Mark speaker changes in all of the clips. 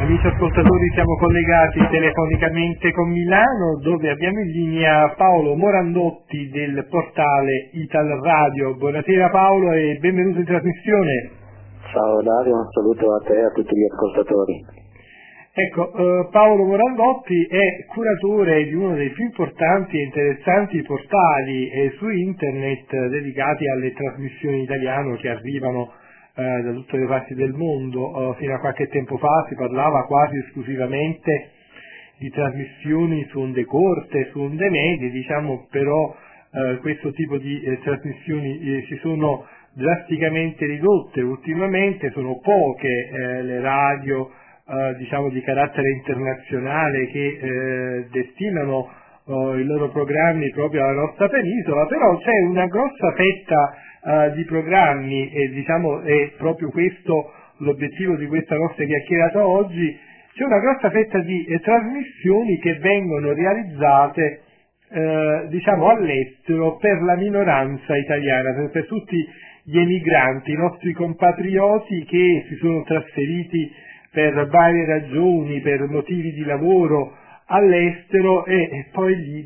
Speaker 1: Amici ascoltatori, siamo collegati telefonicamente con Milano, dove abbiamo in linea Paolo Morandotti del portale Ital Radio. Buonasera Paolo e benvenuto in trasmissione.
Speaker 2: Ciao Dario, un saluto a te e a tutti gli ascoltatori.
Speaker 1: Ecco, Paolo Morandotti è curatore di uno dei più importanti e interessanti portali su internet dedicati alle trasmissioni in italiano che arrivano da tutte le parti del mondo. Fino a qualche tempo fa si parlava quasi esclusivamente di trasmissioni su onde corte, su onde medie, però questo tipo di trasmissioni si sono drasticamente ridotte ultimamente, sono poche le radio di carattere internazionale che destinano i loro programmi proprio alla nostra penisola, però c'è una grossa fetta di programmi e è proprio questo l'obiettivo di questa nostra chiacchierata oggi. C'è una grossa fetta di trasmissioni che vengono realizzate all'estero per la minoranza italiana, per tutti gli emigranti, i nostri compatrioti che si sono trasferiti per varie ragioni, per motivi di lavoro all'estero e poi lì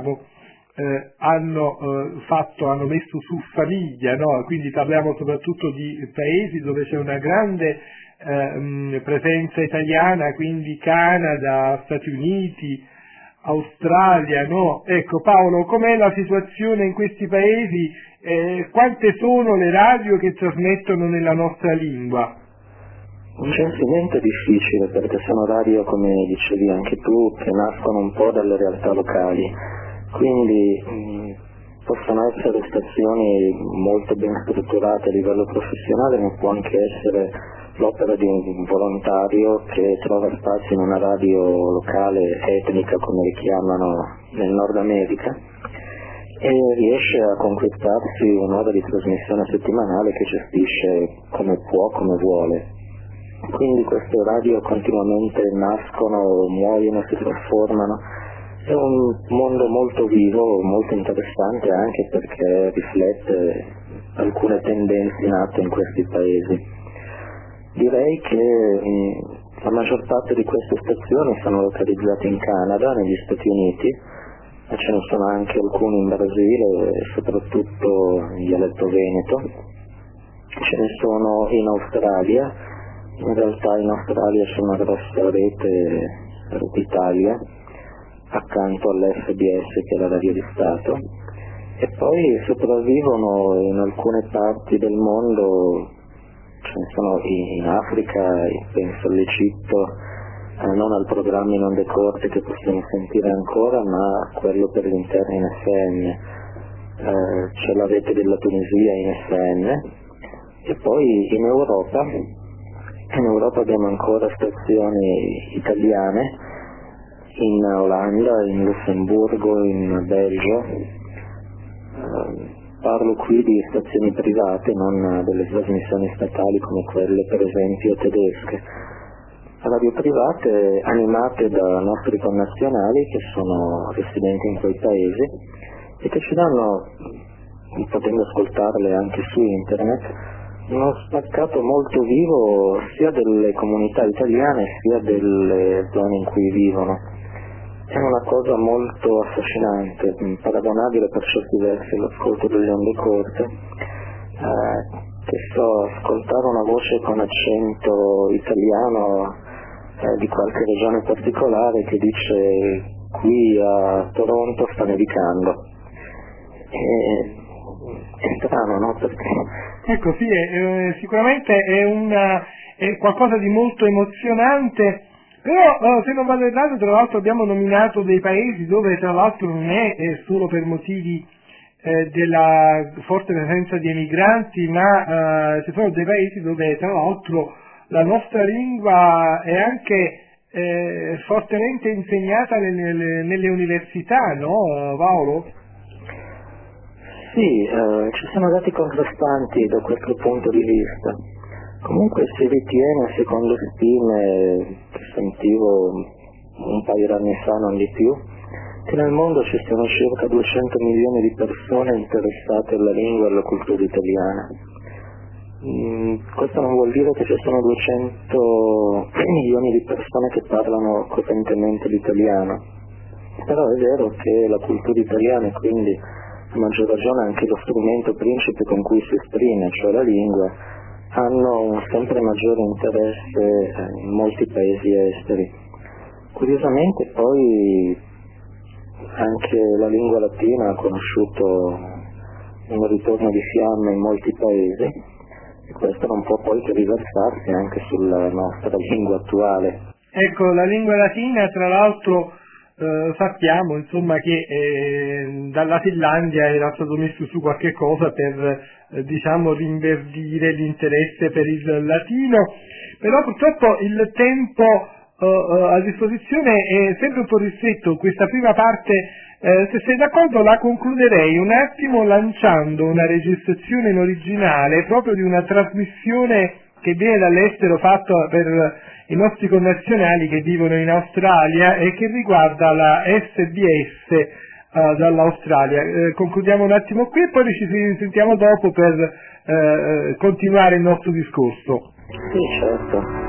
Speaker 1: hanno messo su famiglia, no? Quindi parliamo soprattutto di paesi dove c'è una grande presenza italiana, quindi Canada, Stati Uniti, Australia, no? Ecco Paolo, com'è la situazione in questi paesi? Quante sono le radio che trasmettono nella nostra lingua?
Speaker 2: Un censimento difficile perché sono radio, come dicevi anche tu, che nascono un po' dalle realtà locali, quindi possono essere stazioni molto ben strutturate a livello professionale, ma può anche essere l'opera di un volontario che trova spazio in una radio locale etnica, come le chiamano nel Nord America, e riesce a conquistarsi un'ora di trasmissione settimanale che gestisce come può, come vuole. Quindi queste radio continuamente nascono, muoiono, si trasformano. È un mondo molto vivo, molto interessante anche perché riflette alcune tendenze nate in questi paesi. Direi che la maggior parte di queste stazioni sono localizzate in Canada, negli Stati Uniti, ma ce ne sono anche alcune in Brasile, soprattutto in dialetto veneto. Ce ne sono in Australia. In realtà in Australia c'è una grossa rete Italia accanto all'FBS, che è la radio di Stato, e poi sopravvivono in alcune parti del mondo, ce ne sono in Africa, penso all'Egitto, non al programma in onde corte che possiamo sentire ancora, ma quello per l'intera in FM. C'è la rete della Tunisia in FM, e poi in Europa abbiamo ancora stazioni italiane in Olanda, in Lussemburgo, in Belgio. Parlo qui di stazioni private, non delle trasmissioni statali come quelle per esempio tedesche. Radio private animate da nostri connazionali che sono residenti in quei paesi e che ci danno, potendo ascoltarle anche su internet, uno spaccato molto vivo sia delle comunità italiane sia delle zone in cui vivono. È una cosa molto affascinante, paragonabile per certi versi all'ascolto delle onde corte, che so ascoltare una voce con accento italiano di qualche regione particolare che dice qui a Toronto sta nevicando. È strano, no? Perché...
Speaker 1: Ecco, sì, sicuramente è qualcosa di molto emozionante, però se non vado errato, tra l'altro abbiamo nominato dei paesi dove tra l'altro non è solo per motivi della forte presenza di emigranti, ma ci sono dei paesi dove tra l'altro la nostra lingua è anche fortemente insegnata nelle università, no Paolo?
Speaker 2: Sì, ci sono dati contrastanti da questo punto di vista. Comunque si ritiene, secondo stime che sentivo un paio d'anni fa, non di più, che nel mondo ci siano circa 200 milioni di persone interessate alla lingua e alla cultura italiana. Questo non vuol dire che ci sono 200 milioni di persone che parlano correntemente l'italiano, però è vero che la cultura italiana e quindi a maggior ragione anche lo strumento principe con cui si esprime, cioè la lingua, hanno un sempre maggiore interesse in molti paesi esteri. Curiosamente poi anche la lingua latina ha conosciuto un ritorno di fiamme in molti paesi e questo non può poi che riversarsi anche sulla nostra lingua attuale.
Speaker 1: Ecco, la lingua latina tra l'altro sappiamo insomma che dalla Finlandia era stato messo su qualche cosa per diciamo rinverdire l'interesse per il latino, però purtroppo il tempo a disposizione è sempre un po' ristretto. Questa prima parte, se sei d'accordo, la concluderei un attimo lanciando una registrazione in originale proprio di una trasmissione che viene dall'estero fatta per i nostri connazionali che vivono in Australia e che riguarda la SBS dall'Australia. Concludiamo un attimo qui e poi ci sentiamo dopo per continuare il nostro discorso.
Speaker 2: Sì, certo.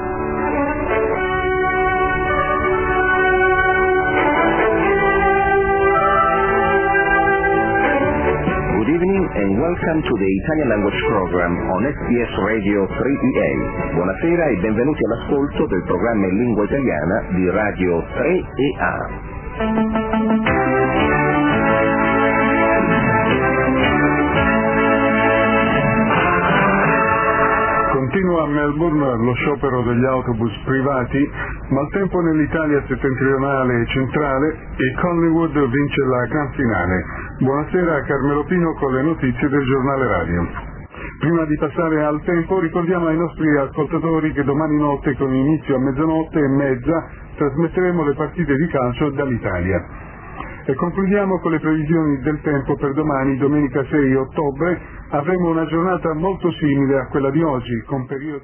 Speaker 3: Good evening and welcome to the Italian language program on SBS Radio 3EA. Buonasera e benvenuti all'ascolto del programma in lingua italiana di Radio 3EA.
Speaker 4: Continua a Melbourne lo sciopero degli autobus privati, maltempo nell'Italia settentrionale e centrale e Collingwood vince la gran finale. Buonasera a Carmelo Pino con le notizie del giornale radio. Prima di passare al tempo ricordiamo ai nostri ascoltatori che domani notte con inizio a 00:30 trasmetteremo le partite di calcio dall'Italia. E concludiamo con le previsioni del tempo per domani, domenica 6 ottobre. Avremo una giornata molto simile a quella di oggi, con periodi...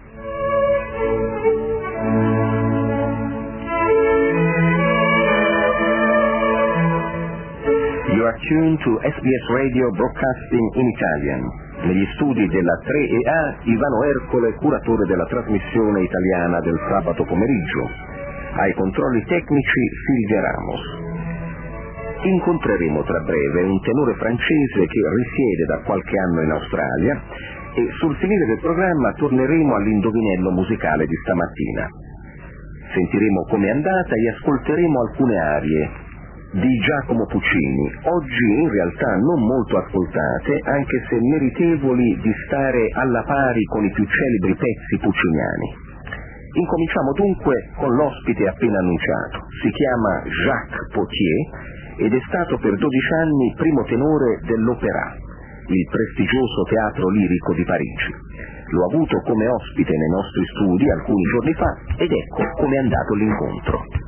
Speaker 3: You are tuned to SBS Radio Broadcasting in Italian. Negli studi della 3EA, Ivano Ercole, curatore della trasmissione italiana del sabato pomeriggio. Ai controlli tecnici Silvia Ramos. Incontreremo tra breve un tenore francese che risiede da qualche anno in Australia e sul finire del programma torneremo all'indovinello musicale di stamattina. Sentiremo com'è andata e ascolteremo alcune arie di Giacomo Puccini, oggi in realtà non molto ascoltate, anche se meritevoli di stare alla pari con i più celebri pezzi pucciniani. Incominciamo dunque con l'ospite appena annunciato. Si chiama Jacques Potier ed è stato per 12 anni primo tenore dell'Opéra, il prestigioso teatro lirico di Parigi. L'ho avuto come ospite nei nostri studi alcuni giorni fa ed ecco come è andato l'incontro.